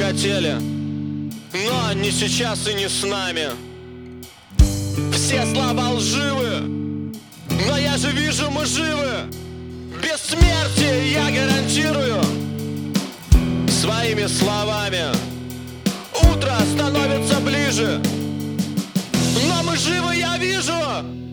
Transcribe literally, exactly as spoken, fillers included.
хотели, но не сейчас и не с нами. Все слова лживы, но я же вижу, мы живы. Бессмертие я гарантирую своими словами. Утро становится ближе, но мы живы, я вижу.